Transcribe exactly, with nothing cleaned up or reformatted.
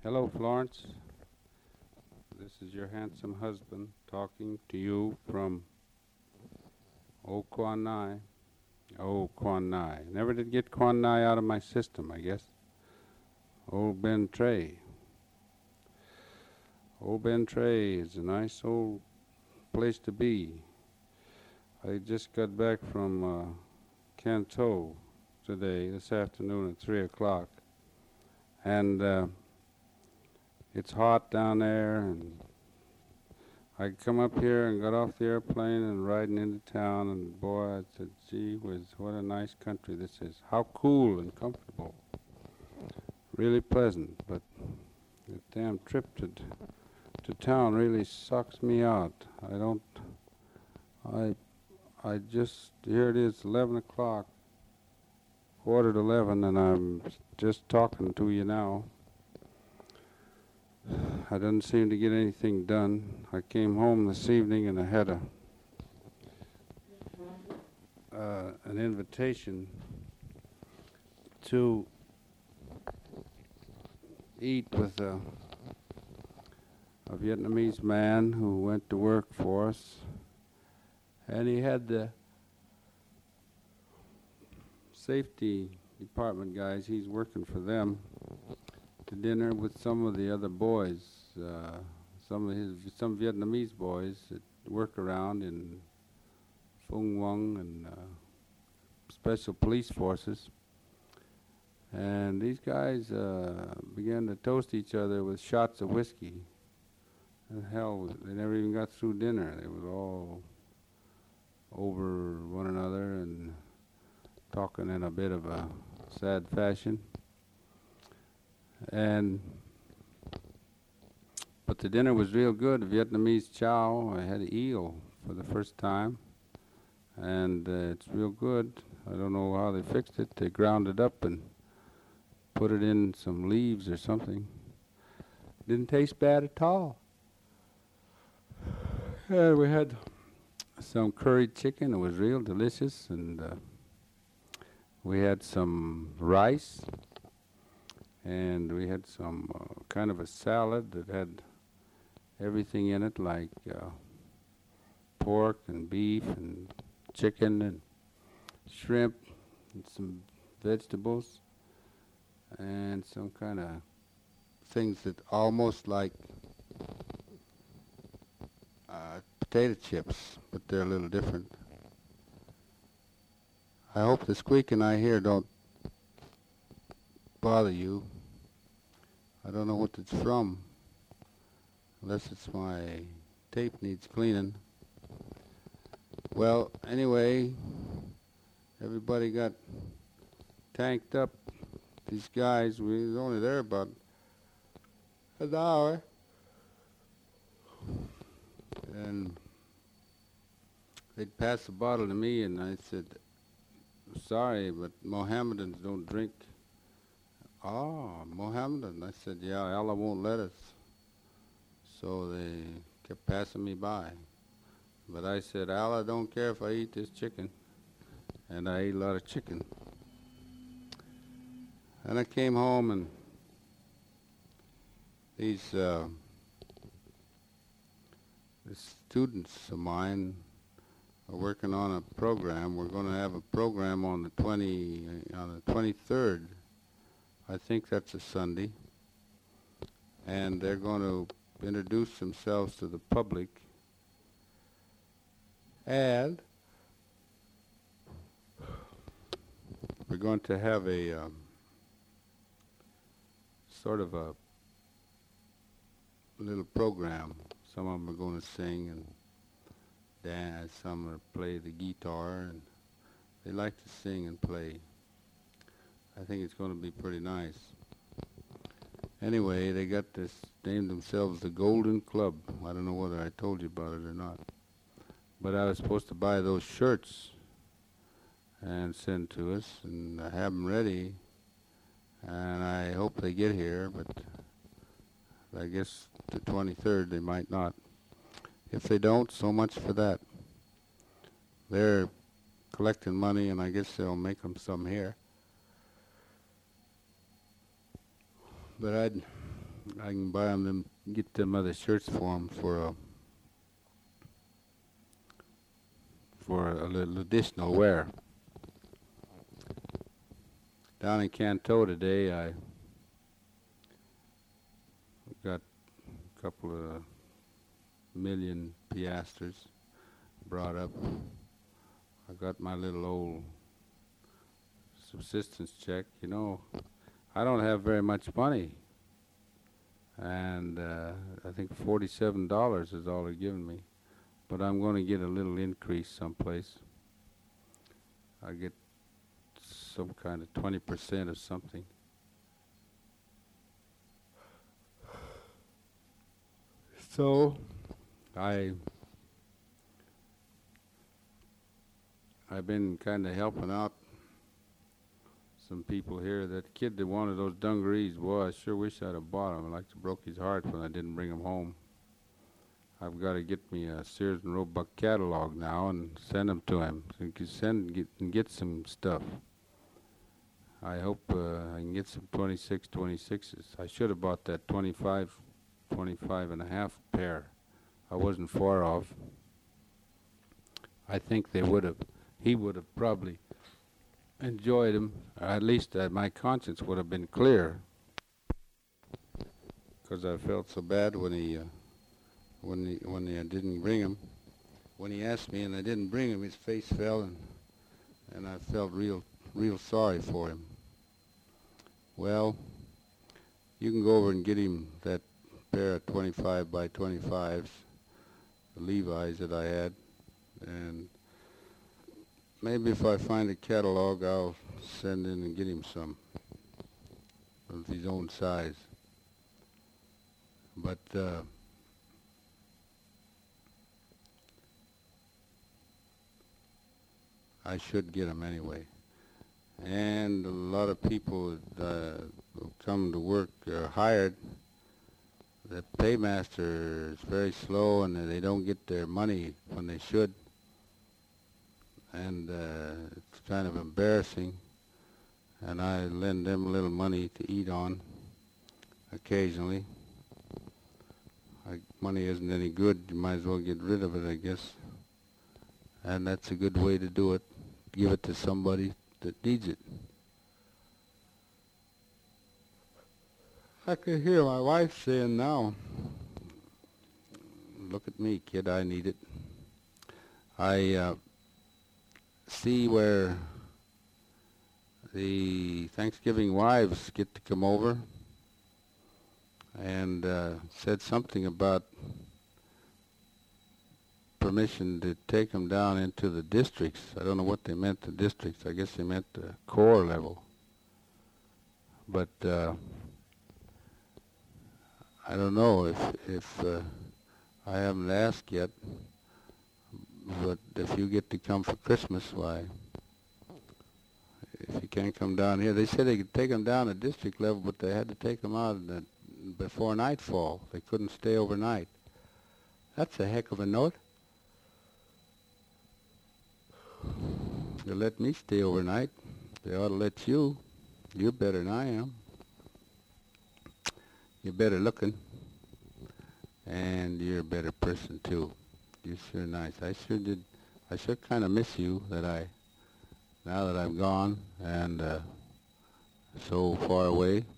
Hello, Florence. This is your handsome husband talking to you from Old Quan Nai. Old Quan Nai. Never did get Quan Nai out of my system, I guess. Old Ben Tray. Old Ben Tray is a nice old place to be. I just got back from uh, Canto today, this afternoon at three o'clock. And uh, it's hot down there, and I come up here and got off the airplane and riding into town, and boy, I said, gee whiz, what a nice country this is. How cool and comfortable. Really pleasant, but the damn trip to, to town really sucks me out. I don't, I, I just, here it is, eleven o'clock, quarter to eleven, and I'm just talking to you now. I didn't seem to get anything done. I came home this evening and I had a uh, an invitation to eat with a, a Vietnamese man who went to work for us, and he had the safety department guys, he's working for them, to dinner with some of the other boys, uh, some of his, some Vietnamese boys that work around in Phung Nguyen and uh, special police forces. And these guys uh, began to toast each other with shots of whiskey. And hell, they never even got through dinner. They was all over one another and talking in a bit of a sad fashion. And but the dinner was real good. Vietnamese chow. I had eel for the first time, and uh, it's real good. I don't know how they fixed it. They ground it up and put it in some leaves or something. Didn't taste bad at all. Uh, we had some curried chicken. It was real delicious, and uh, we had some rice. And we had some uh, kind of a salad that had everything in it, like uh, pork and beef and chicken and shrimp and some vegetables and some kind of things that almost like uh, potato chips, but they're a little different. I hope the squeaking I hear don't bother you. I don't know what it's from, unless it's my tape needs cleaning. Well, anyway, everybody got tanked up. These guys, we was only there about an hour. And they'd pass the bottle to me, and I said, sorry, but Mohammedans don't drink. Ah, Mohammedan. I said, yeah, Allah won't let us. So they kept passing me by. But I said, Allah don't care if I eat this chicken. And I ate a lot of chicken. And I came home, and these, uh, these students of mine are working on a program. We're going to have a program on the twenty, on the twenty-third. I think that's a Sunday, and they're going to introduce themselves to the public, and we're going to have a um, sort of a little program. Some of them are going to sing and dance, some are play the guitar, and they like to sing and play. I think it's going to be pretty nice. Anyway, they got this, named themselves the Golden Club. I don't know whether I told you about it or not. But I was supposed to buy those shirts and send to us, and I have them ready. And I hope they get here, but I guess the twenty-third they might not. If they don't, so much for that. They're collecting money, and I guess they'll make them some here. But I'd I can buy them, them get them other shirts for them for a, for a little additional wear. Down in Canto today, I got a couple of million piastres brought up. I got my little old subsistence check. You know, I don't have very much money, and uh, I think forty-seven dollars is all they're giving me. But I'm going to get a little increase someplace. I get some kind of twenty percent of something. So I I've been kind of helping out some people here. That kid that wanted those dungarees, boy, I sure wish I'd have bought them. I like to broke his heart when I didn't bring them home. I've got to get me a Sears and Roebuck catalog now and send them to him. So he can send get and get some stuff. I hope uh, I can get some twenty-six, twenty-sixes. I should have bought that twenty-five, twenty-five and a half pair. I wasn't far off. I think they would have. He would have probably enjoyed them, or at least uh, my conscience would have been clear, because I felt so bad when he, uh, when he, when he, I didn't bring him. When he asked me and I didn't bring him, his face fell, and and I felt real, real sorry for him. Well, you can go over and get him that pair of twenty-five by twenty-fives, the Levi's that I had, and maybe if I find a catalog, I'll send in and get him some of his own size. But uh, I should get him anyway. And a lot of people uh, who come to work are hired. The paymaster is very slow, and they don't get their money when they should. And uh, it's kind of embarrassing, and I lend them a little money to eat on occasionally. I, money isn't any good, you might as well get rid of it, I guess. And that's a good way to do it. Give it to somebody that needs it. I can hear my wife saying now, look at me, kid, I need it. I uh, see where the Thanksgiving wives get to come over, and uh, said something about permission to take them down into the districts. I don't know what they meant, the districts. I guess they meant the Corps level. But uh, I don't know if, if uh, I haven't asked yet. But if you get to come for Christmas, why, if you can't come down here, they said they could take them down at district level, but they had to take them out the, before nightfall. They couldn't stay overnight. That's a heck of a note. They let me stay overnight. They ought to let you. You're better than I am. You're better looking. And you're a better person, too. You're sure nice. I sure did. I sure kind of miss you that I, now that I'm gone and uh, so far away.